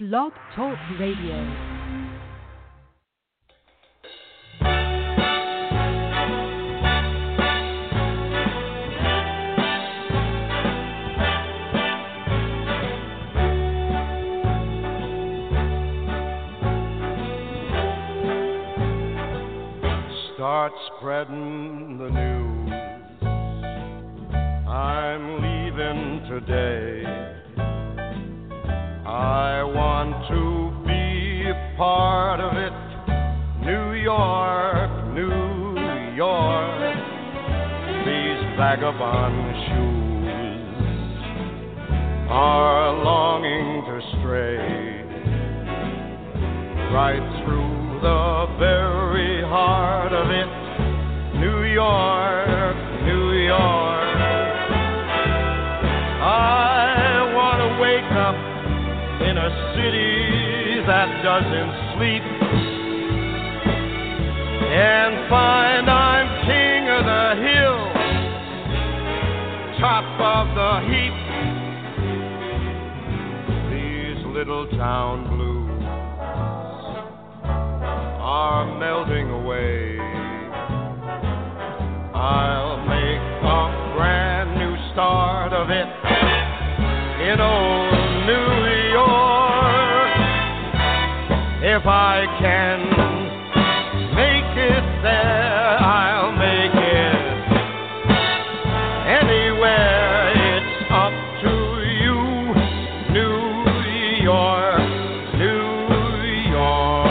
Blog Talk Radio. Start spreading the news. I'm leaving today. I want to be a part of it. New York, New York. These vagabond shoes are longing to stray right through the very heart of it. New York, New York. I want to wake up in a city that doesn't sleep and find I'm king of the hill, top of the heap. These little town blues are melting away. I'll make a brand new start of it in old New York. If I can make it there, I'll make it anywhere. It's up to you, New York, New York.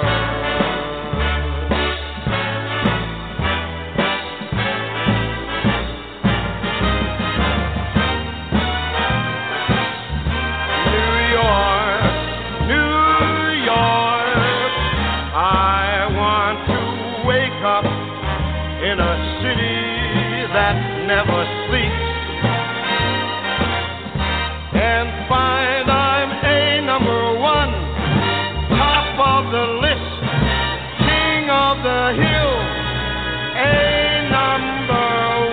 In a city that never sleeps and find I'm a number one, top of the list, king of the hill, a number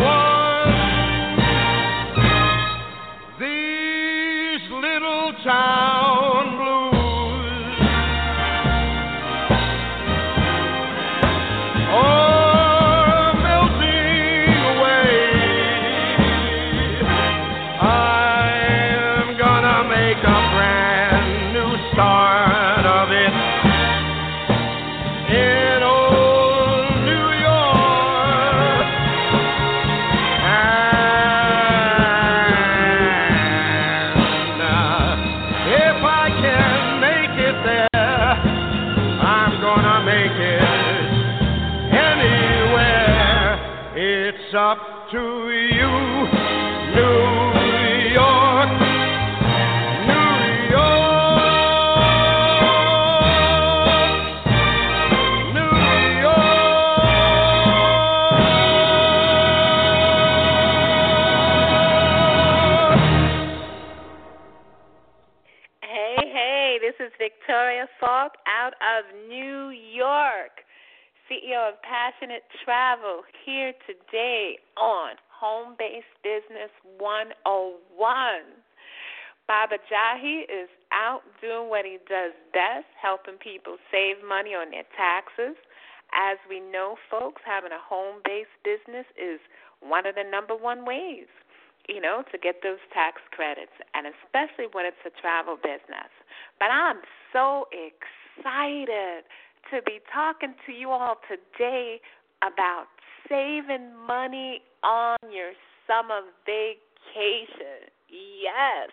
one. These little town blues, oh, start of it in old New York. And if I can make it there, I'm gonna make it anywhere. It's up to you, New York. Victoria Falk out of New York, CEO of Passionate Travel, here today on Home Based Business 101. Baba Jahi is out doing what he does best, helping people save money on their taxes. As we know, folks, having a home-based business is one of the number one ways, to get those tax credits, and especially when it's a travel business. But I'm so excited to be talking to you all today about saving money on your summer vacation. Yes.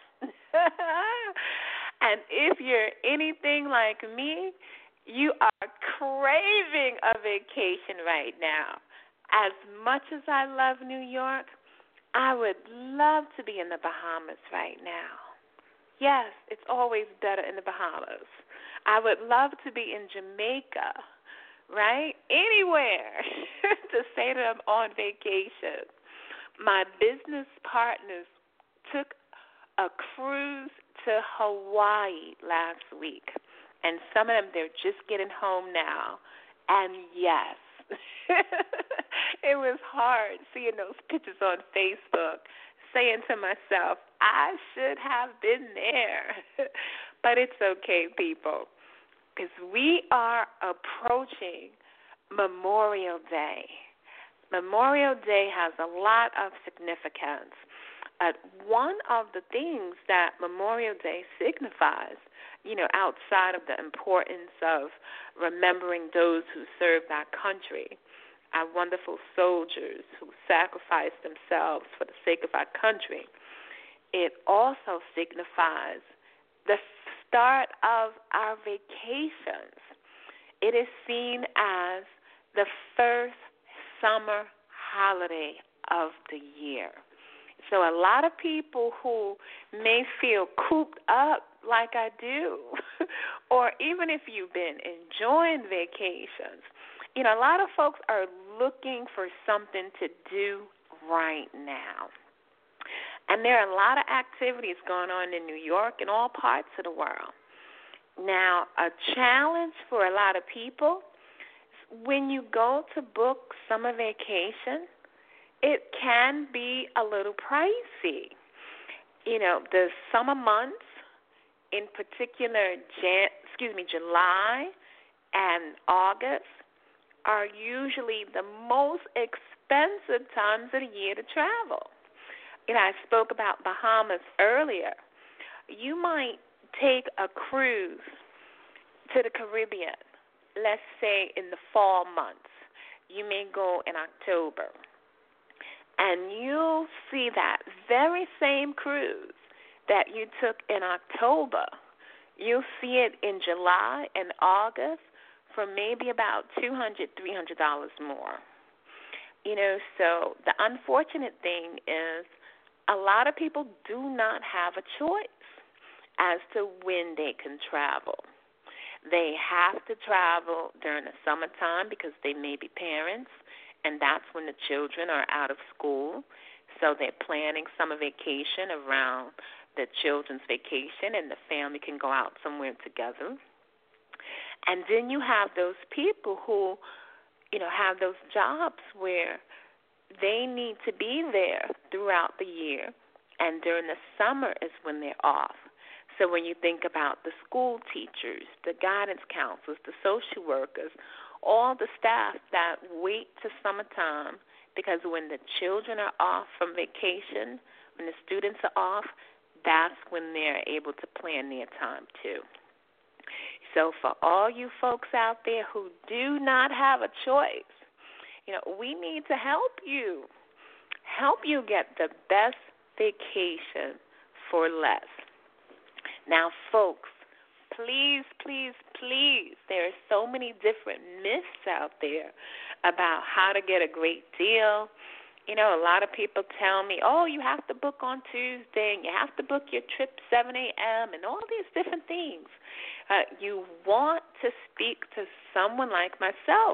And if you're anything like me, you are craving a vacation right now. As much as I love New York, I would love to be in the Bahamas right now. Yes, it's always better in the Bahamas. I would love to be in Jamaica, right? Anywhere to say that I'm on vacation. My business partners took a cruise to Hawaii last week, and some of them, they're just getting home now. And yes, it was hard seeing those pictures on Facebook, saying to myself, I should have been there. But it's okay, people, because we are approaching Memorial Day. Memorial Day has a lot of significance. One of the things that Memorial Day signifies, outside of the importance of remembering those who served our country, our wonderful soldiers who sacrificed themselves for the sake of our country, it also signifies the start of our vacations. It is seen as the first summer holiday of the year. So a lot of people who may feel cooped up like I do, or even if you've been enjoying vacations, a lot of folks are looking for something to do right now. And there are a lot of activities going on in New York and all parts of the world. Now, a challenge for a lot of people, when you go to book summer vacation, it can be a little pricey. The summer months, in particular, July and August, are usually the most expensive times of the year to travel. I spoke about Bahamas earlier. You might take a cruise to the Caribbean, let's say in the fall months. You may go in October. And you'll see that very same cruise that you took in October, you'll see it in July and August for maybe about $200, $300 more. So the unfortunate thing is a lot of people do not have a choice as to when they can travel. They have to travel during the summertime because they may be parents, and that's when the children are out of school. So they're planning summer vacation around the children's vacation, and the family can go out somewhere together. And then you have those people who, have those jobs where they need to be there throughout the year, and during the summer is when they're off. So when you think about the school teachers, the guidance counselors, the social workers, all the staff that wait to summertime, because when the children are off from vacation, when the students are off, that's when they're able to plan their time too. So for all you folks out there who do not have a choice, we need to help you get the best vacation for less. Now, folks, please, please, please, there are so many different myths out there about how to get a great deal. A lot of people tell me, you have to book on Tuesday, and you have to book your trip 7 a.m., and all these different things. You want to speak to someone like myself.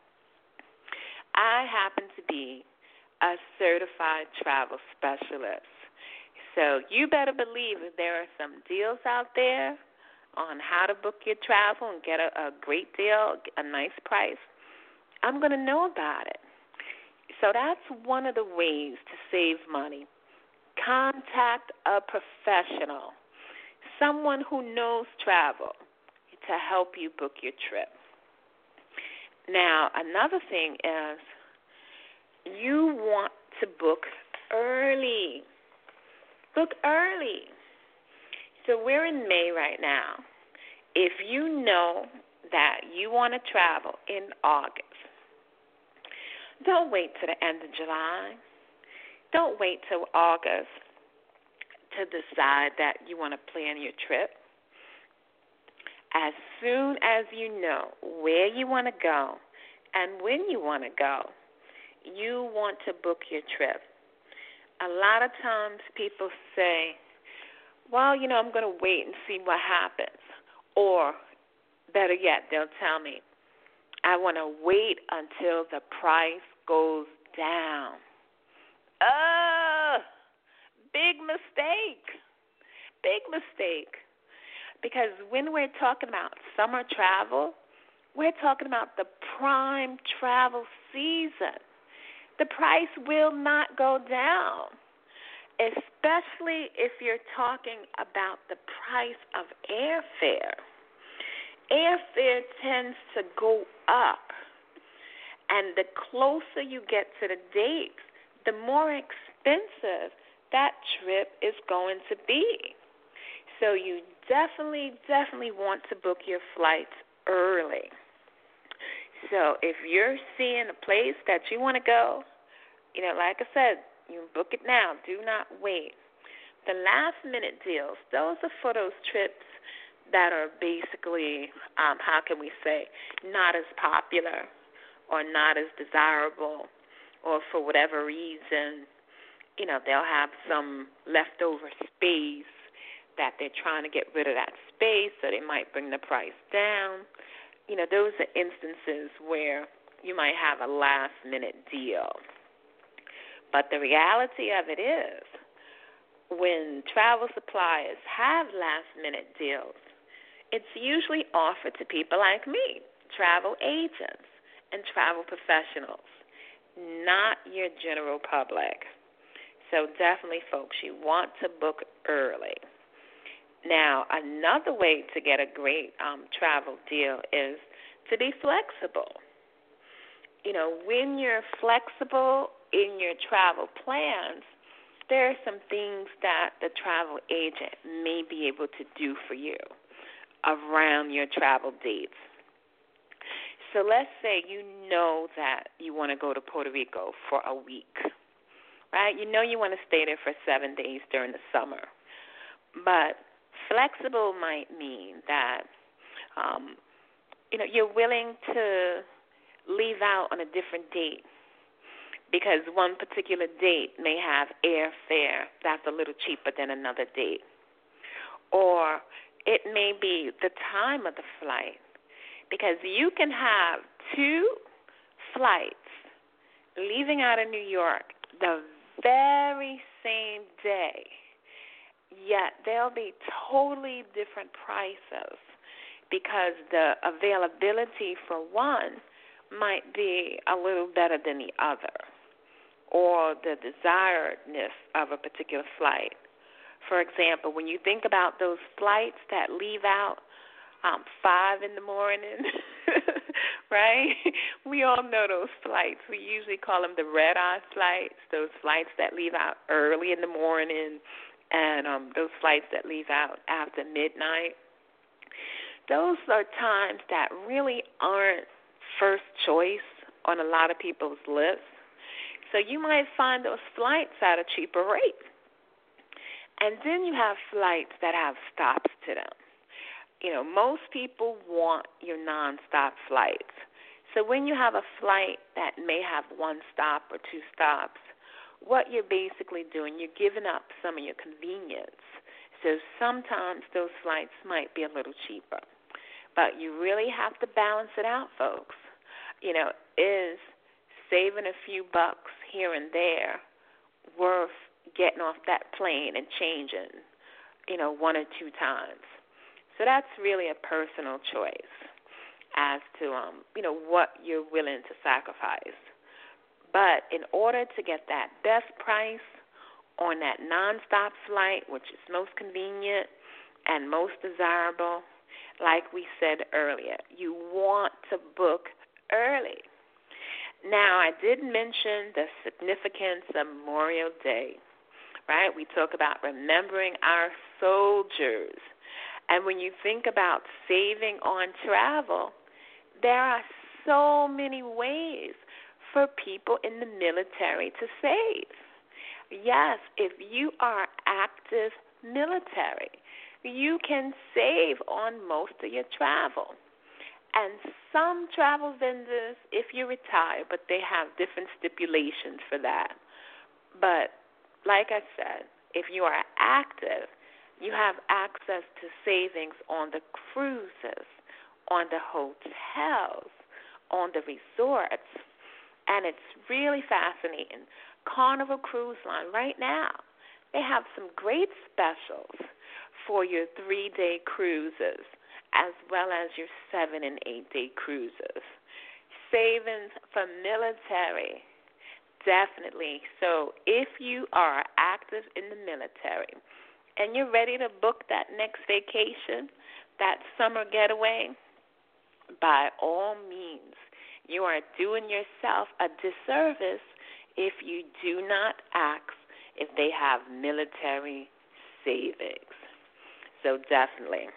I happen to be a certified travel specialist. So you better believe that there are some deals out there on how to book your travel and get a great deal, a nice price. I'm going to know about it. So that's one of the ways to save money. Contact a professional, someone who knows travel, to help you book your trip. Now, another thing is you want to book early. Book early. So we're in May right now. If you know that you want to travel in August, don't wait till the end of July. Don't wait till August to decide that you want to plan your trip. As soon as you know where you want to go and when you want to go, you want to book your trip. A lot of times people say, well, I'm going to wait and see what happens. Or, better yet, they'll tell me, I want to wait until the price goes down. Big mistake. Big mistake. Because when we're talking about summer travel, we're talking about the prime travel season. The price will not go down. especially if you're talking about the price of airfare. Airfare tends to go up, and the closer you get to the dates, the more expensive that trip is going to be. So you definitely want to book your flights early. So if you're seeing a place that you want to go, like I said, you book it now. Do not wait. The last-minute deals, those are for those trips that are basically, how can we say, not as popular or not as desirable, or for whatever reason, they'll have some leftover space that they're trying to get rid of that space, so they might bring the price down. Those are instances where you might have a last-minute deal. But the reality of it is, when travel suppliers have last-minute deals, it's usually offered to people like me, travel agents and travel professionals, not your general public. So definitely, folks, you want to book early. Now, another way to get a great travel deal is to be flexible. When you're flexible in your travel plans, there are some things that the travel agent may be able to do for you around your travel dates. So let's say you know that you want to go to Puerto Rico for a week, right? You want to stay there for 7 days during the summer. But flexible might mean that, you're willing to leave out on a different date because one particular date may have airfare that's a little cheaper than another date. Or it may be the time of the flight, because you can have 2 flights leaving out of New York the very same day, yet they'll be totally different prices because the availability for one might be a little better than the other, or the desiredness of a particular flight. For example, when you think about those flights that leave out 5 in the morning, right? We all know those flights. We usually call them the red-eye flights, those flights that leave out early in the morning, and those flights that leave out after midnight. Those are times that really aren't first choice on a lot of people's lists. So you might find those flights at a cheaper rate. And then you have flights that have stops to them. Most people want your nonstop flights. So when you have a flight that may have 1 stop or 2 stops, what you're basically doing, you're giving up some of your convenience. So sometimes those flights might be a little cheaper. But you really have to balance it out, folks. Is saving a few bucks here and there worth getting off that plane and changing, 1 or 2 times? So that's really a personal choice as to, what you're willing to sacrifice. But in order to get that best price on that nonstop flight, which is most convenient and most desirable, like we said earlier, you want to book early. Now, I did mention the significance of Memorial Day, right? We talk about remembering our soldiers. And when you think about saving on travel, there are so many ways for people in the military to save. Yes, if you are active military, you can save on most of your travel. And some travel vendors, if you retire, but they have different stipulations for that. But like I said, if you are active, you have access to savings on the cruises, on the hotels, on the resorts. And it's really fascinating. Carnival Cruise Line, right now, they have some great specials for your 3-day cruises, as well as your 7- and 8-day cruises. Savings for military definitely. So if you are active in the military and you're ready to book that next vacation, that summer getaway, by all means, you are doing yourself a disservice if you do not ask if they have military savings. So definitely.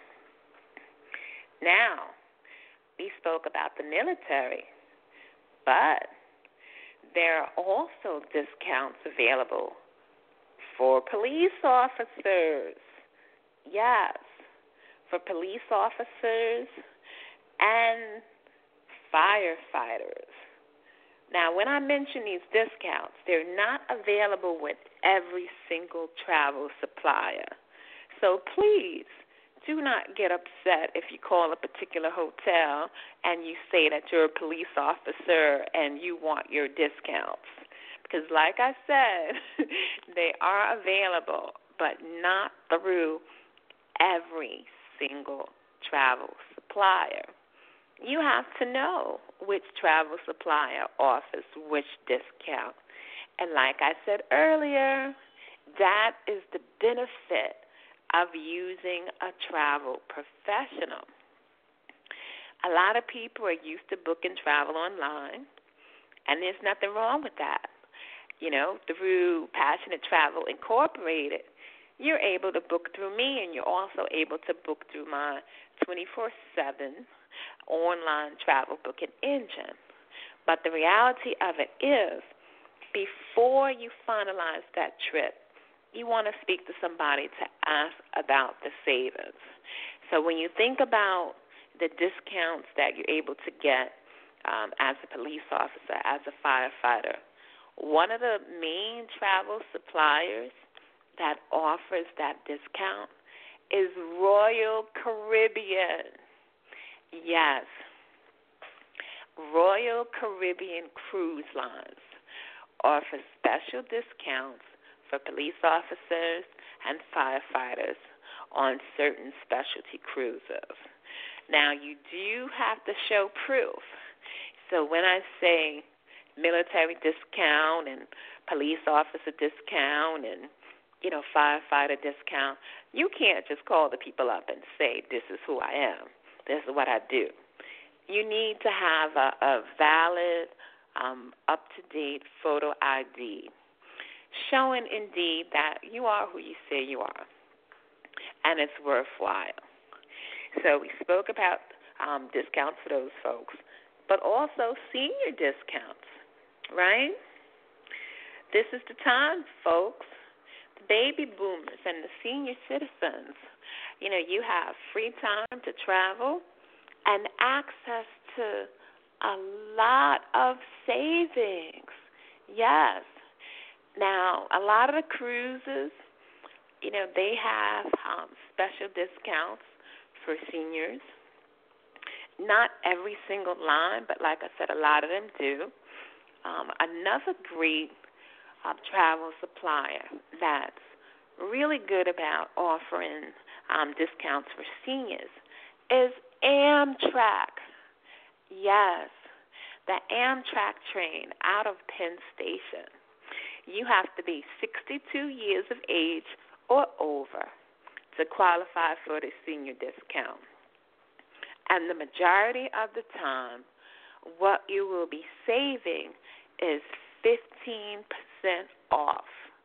Now, we spoke about the military, but there are also discounts available for police officers. Yes, for police officers and firefighters. Now, when I mention these discounts, they're not available with every single travel supplier. So please do not get upset if you call a particular hotel and you say that you're a police officer and you want your discounts. Because like I said, they are available, but not through every single travel supplier. You have to know which travel supplier offers which discount. And like I said earlier, that is the benefit of using a travel professional. A lot of people are used to booking travel online, and there's nothing wrong with that. You know, through Passionate Travel Incorporated, you're able to book through me, and you're also able to book through my 24/7 online travel booking engine. But the reality of it is, before you finalize that trip, you want to speak to somebody to ask about the savings. So when you think about the discounts that you're able to get as a police officer, as a firefighter, one of the main travel suppliers that offers that discount is Royal Caribbean. Yes, Royal Caribbean Cruise Lines offer special discounts for police officers and firefighters on certain specialty cruises. Now, you do have to show proof. So when I say military discount and police officer discount and, firefighter discount, you can't just call the people up and say, this is who I am, this is what I do. You need to have a valid, up-to-date photo ID showing indeed that you are who you say you are, and it's worthwhile. So we spoke about discounts for those folks, but also senior discounts, right? This is the time, folks. The baby boomers and the senior citizens, you have free time to travel and access to a lot of savings. Yes. Now, a lot of the cruises, they have special discounts for seniors. Not every single line, but like I said, a lot of them do. Another great travel supplier that's really good about offering discounts for seniors is Amtrak. Yes, the Amtrak train out of Penn Station. You have to be 62 years of age or over to qualify for the senior discount. And the majority of the time, what you will be saving is 15% off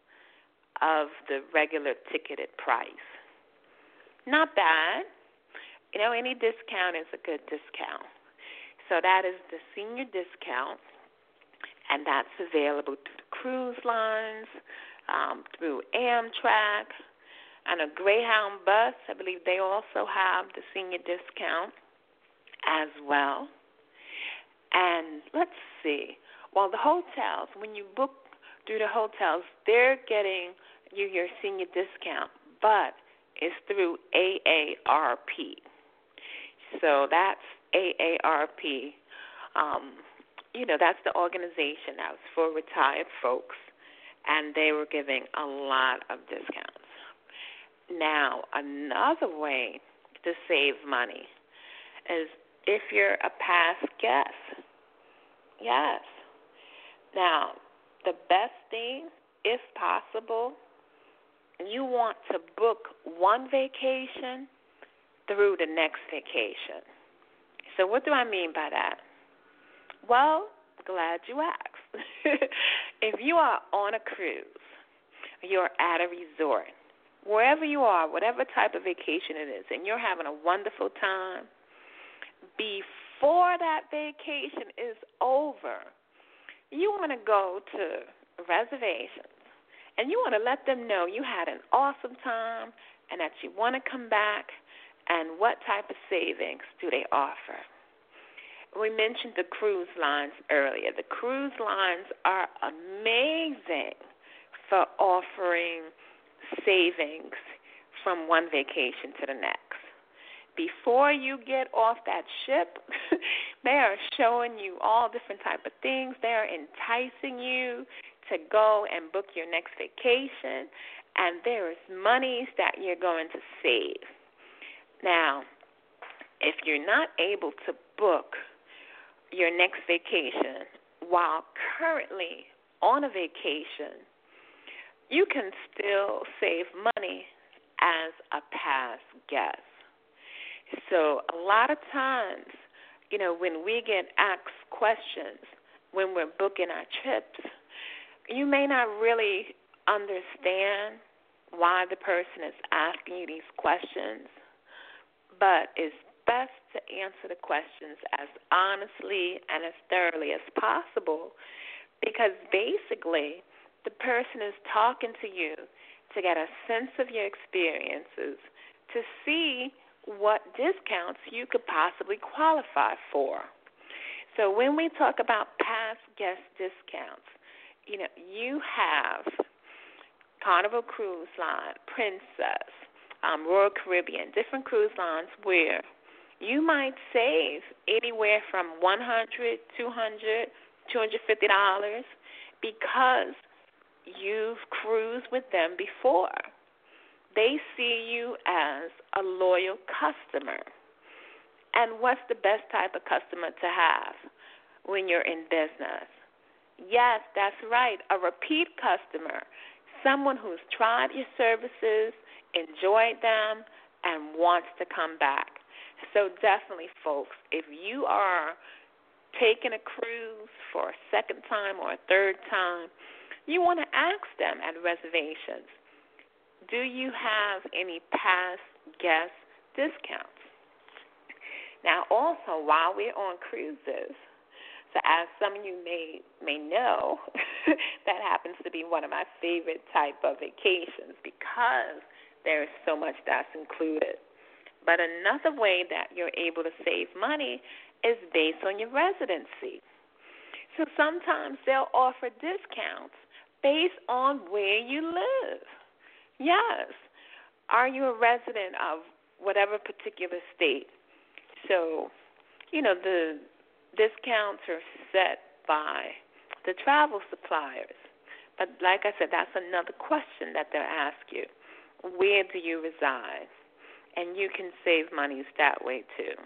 of the regular ticketed price. Not bad. Any discount is a good discount. So that is the senior discount, and that's available through the cruise lines, through Amtrak, and a Greyhound bus. I believe they also have the senior discount as well. And let's see. Well, the hotels, when you book through the hotels, they're getting you your senior discount, but it's through AARP. So that's AARP. That's the organization that was for retired folks, and they were giving a lot of discounts. Now, another way to save money is if you're a past guest. Yes. Now, the best thing, if possible, you want to book one vacation through the next vacation. So what do I mean by that? Well, glad you asked. If you are on a cruise, you're at a resort, wherever you are, whatever type of vacation it is, and you're having a wonderful time, before that vacation is over, you want to go to reservations, and you want to let them know you had an awesome time and that you want to come back, and what type of savings do they offer. We mentioned the cruise lines earlier. The cruise lines are amazing for offering savings from one vacation to the next. Before you get off that ship, they are showing you all different type of things. They are enticing you to go and book your next vacation, and there is monies that you're going to save. Now, if you're not able to book your next vacation while currently on a vacation, you can still save money as a past guest. So a lot of times, when we get asked questions when we're booking our trips, you may not really understand why the person is asking you these questions, but it's best to answer the questions as honestly and as thoroughly as possible, because basically the person is talking to you to get a sense of your experiences, to see what discounts you could possibly qualify for. So when we talk about past guest discounts, you have Carnival Cruise Line, Princess, Royal Caribbean, different cruise lines where you might save anywhere from $100, $200, $250 because you've cruised with them before. They see you as a loyal customer. And what's the best type of customer to have when you're in business? Yes, that's right, a repeat customer, someone who's tried your services, enjoyed them, and wants to come back. So definitely, folks, if you are taking a cruise for a second time or a third time, you want to ask them at reservations, do you have any past guest discounts? Now, also, while we're on cruises, so as some of you may know, that happens to be one of my favorite type of vacations because there is so much that's included. But another way that you're able to save money is based on your residency. So sometimes they'll offer discounts based on where you live. Yes. Are you a resident of whatever particular state? So, the discounts are set by the travel suppliers. But like I said, that's another question that they'll ask you. Where do you reside? And you can save monies that way too.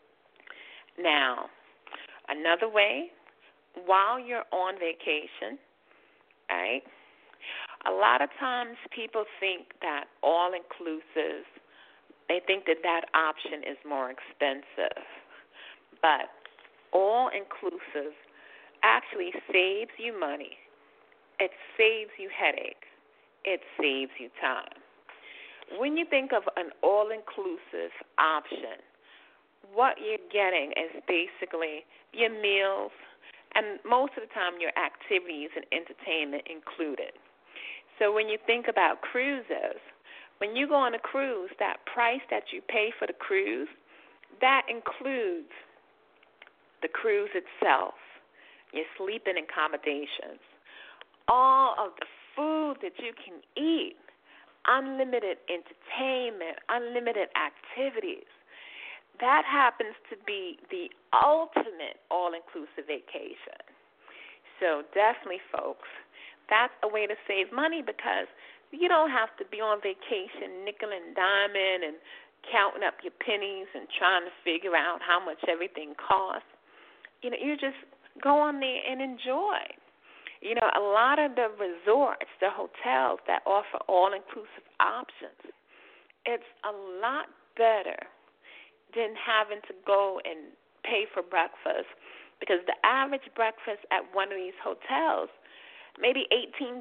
Now, another way, while you're on vacation, right, a lot of times people think that all-inclusive, they think that option is more expensive. But all-inclusive actually saves you money. It saves you headache. It saves you time. When you think of an all-inclusive option, what you're getting is basically your meals and most of the time your activities and entertainment included. So when you think about cruises, when you go on a cruise, that price that you pay for the cruise, that includes the cruise itself, your sleeping accommodations, all of the food that you can eat, unlimited entertainment, unlimited activities. That happens to be the ultimate all-inclusive vacation. So definitely, folks, that's a way to save money because you don't have to be on vacation nickel and diming and counting up your pennies and trying to figure out how much everything costs. You just go on there and enjoy. A lot of the resorts, the hotels that offer all-inclusive options, it's a lot better than having to go and pay for breakfast, because the average breakfast at one of these hotels may be $18.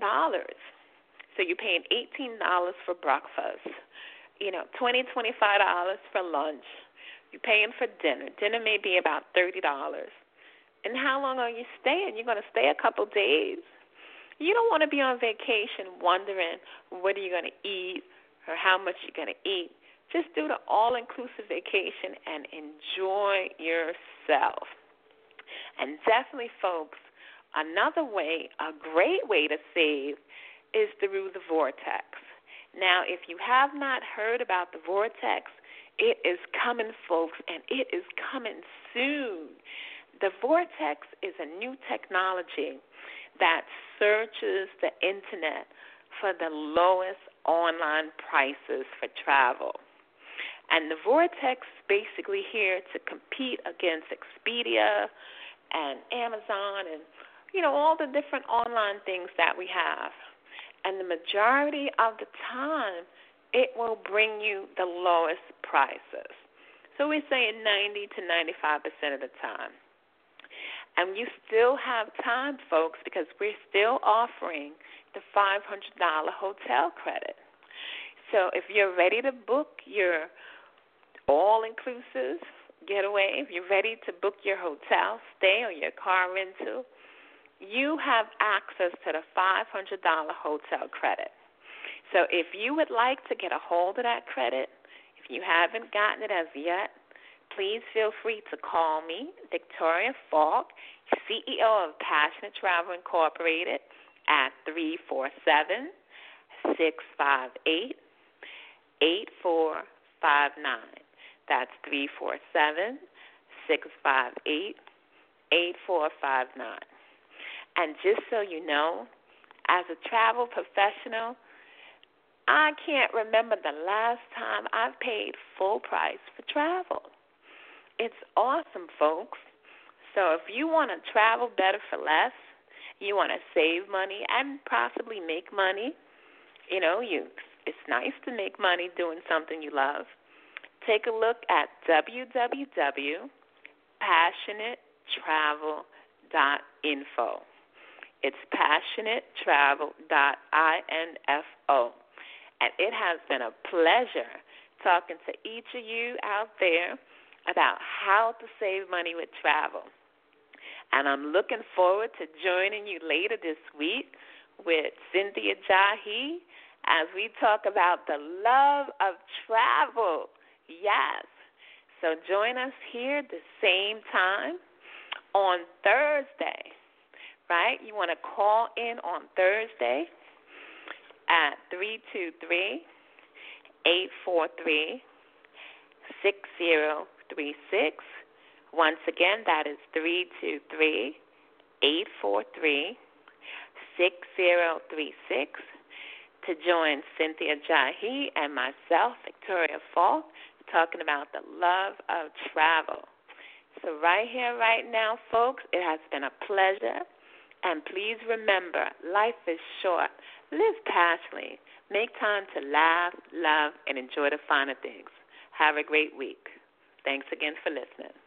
So you're paying $18 for breakfast, $20, $25 for lunch. You're paying for dinner. Dinner may be about $30. And how long are you staying? You're going to stay a couple days. You don't want to be on vacation wondering what are you going to eat or how much you're going to eat. Just do the all-inclusive vacation and enjoy yourself. And definitely, folks, another way, a great way to save is through the Vortex. Now, if you have not heard about the Vortex, it is coming, folks, and it is coming soon. The Vortex is a new technology that searches the Internet for the lowest online prices for travel. And the Vortex is basically here to compete against Expedia and Amazon and, all the different online things that we have. And the majority of the time, it will bring you the lowest prices. So we're saying 90 to 95% of the time. And you still have time, folks, because we're still offering the $500 hotel credit. So if you're ready to book your all-inclusive getaway, if you're ready to book your hotel stay or your car rental, you have access to the $500 hotel credit. So if you would like to get a hold of that credit, if you haven't gotten it as yet, please feel free to call me, Victoria Falk, CEO of Passionate Travel Incorporated, at 347-658-8459. That's 347-658-8459. And just so you know, as a travel professional, I can't remember the last time I've paid full price for travel. It's awesome, folks. So if you want to travel better for less, you want to save money and possibly make money, it's nice to make money doing something you love. Take a look at www.passionatetravel.info. It's passionatetravel.info. And it has been a pleasure talking to each of you out there about how to save money with travel. And I'm looking forward to joining you later this week with Cynthia Jahi as we talk about the love of travel. Yes. So join us here the same time on Thursday, right? You want to call in on Thursday at 323-843-6036. Once again, that is 323-843-6036 to join Cynthia Jahi and myself, Victoria Falk, talking about the love of travel. So right here, right now, folks, it has been a pleasure. And please remember, life is short. Live passionately. Make time to laugh, love, and enjoy the finer things. Have a great week. Thanks again for listening.